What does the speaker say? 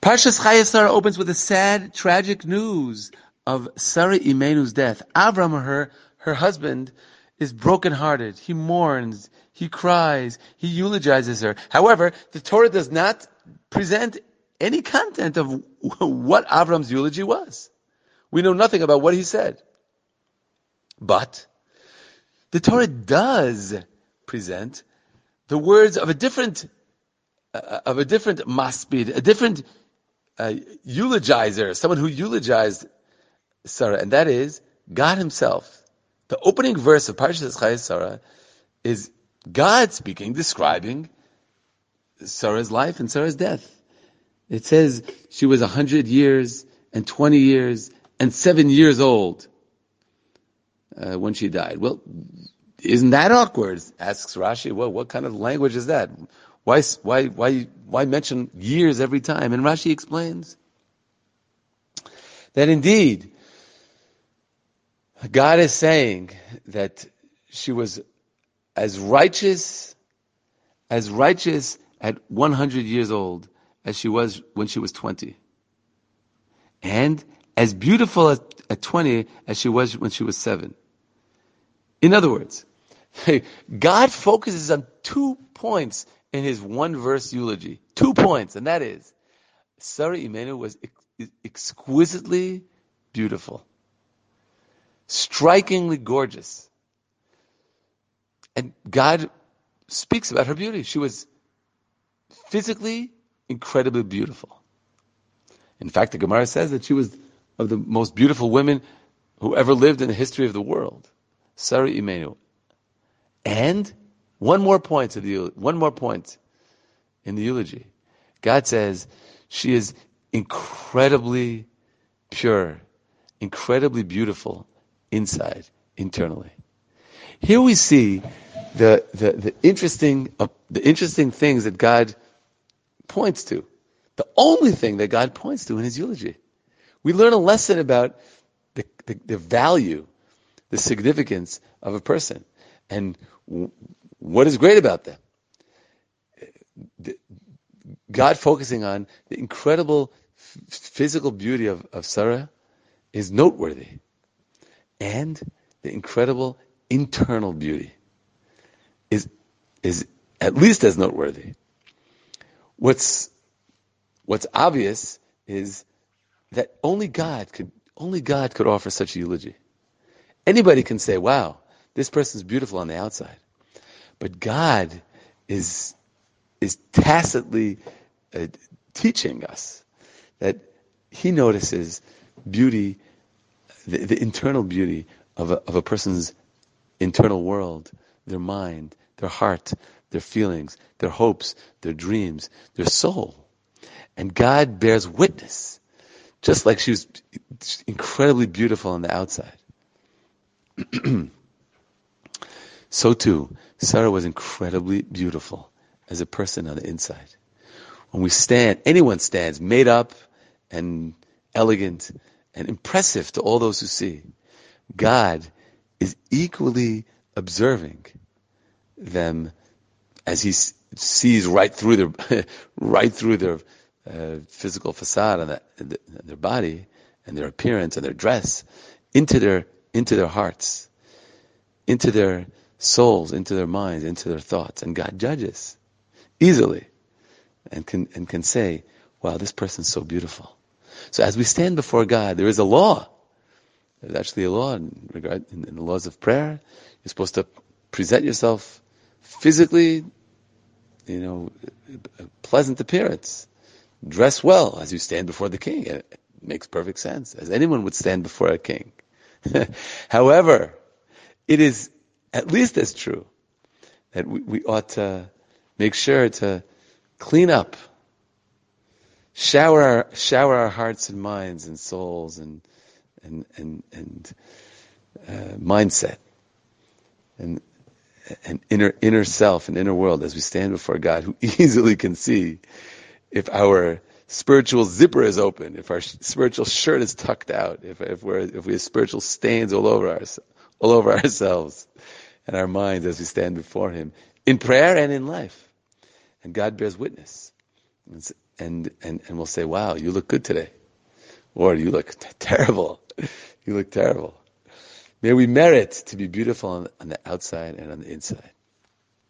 Parshas Chayei Sarah opens with a sad, tragic news of Sarah Imenu's death. Avram, her husband, is brokenhearted. He mourns, he cries, he eulogizes her. However, the Torah does not present any content of what Avram's eulogy was. We know nothing about what he said. But the Torah does present the words of a different maspid, a different eulogizer, someone who eulogized Sarah, and that is God Himself. The opening verse of Parshas Chayei Sarah is God speaking, describing Sarah's life and Sarah's death. It says she was 100 years and 20 years and 7 years old when she died. Well, isn't that awkward? Asks Rashi. Well, what kind of language is that? Why mention years every time? And Rashi explains that indeed God is saying that she was as righteous at 100 years old as she was when she was 20. And as beautiful at 20 as she was when she was 7. In other words, God focuses on 2 points in His one verse eulogy. 2 points, and that is, Sarah Imenu was exquisitely beautiful, strikingly gorgeous. And God speaks about her beauty. She was physically incredibly beautiful. In fact, the Gemara says that she was of the most beautiful women who ever lived in the history of the world. Sarah Imenu. And one more point in the eulogy. God says she is incredibly pure, incredibly beautiful inside, internally. Here we see the interesting things that God points to. The only thing that God points to in His eulogy. We learn a lesson about the value, the significance of a person, and what is great about them. God focusing on the incredible physical beauty of Sarah is noteworthy, and the incredible internal beauty is at least as noteworthy. What's obvious is that only God could offer such a eulogy. Anybody can say, "Wow, this person's beautiful on the outside," but God is tacitly teaching us that He notices beauty, the internal beauty of a person's internal world, their mind, their heart, their feelings, their hopes, their dreams, their soul. And God bears witness, just like she was incredibly beautiful on the outside. So too, Sarah was incredibly beautiful as a person on the inside. When we stand, anyone stands made up and elegant and impressive to all those who see. God is equally observing them as He sees right through their physical facade and their body and their appearance and their dress into their hearts, into their souls, into their minds, into their thoughts. And God judges easily and can say, "Wow, this person's so beautiful." So as we stand before God, there is a law. There's actually a law in the laws of prayer. You're supposed to present yourself physically, a pleasant appearance. Dress well as you stand before the king. It makes perfect sense, as anyone would stand before a king. However, it is at least as true that we ought to make sure to clean up, shower our hearts and minds and souls and mindset and inner self and inner world as we stand before God, who easily can see if our spiritual zipper is open, if our spiritual shirt is tucked out, if we have spiritual stains all over ourselves and our minds as we stand before Him in prayer and in life. And God bears witness. and we'll say, wow, you look good today. Or you look terrible. You look terrible. May we merit to be beautiful on the outside and on the inside.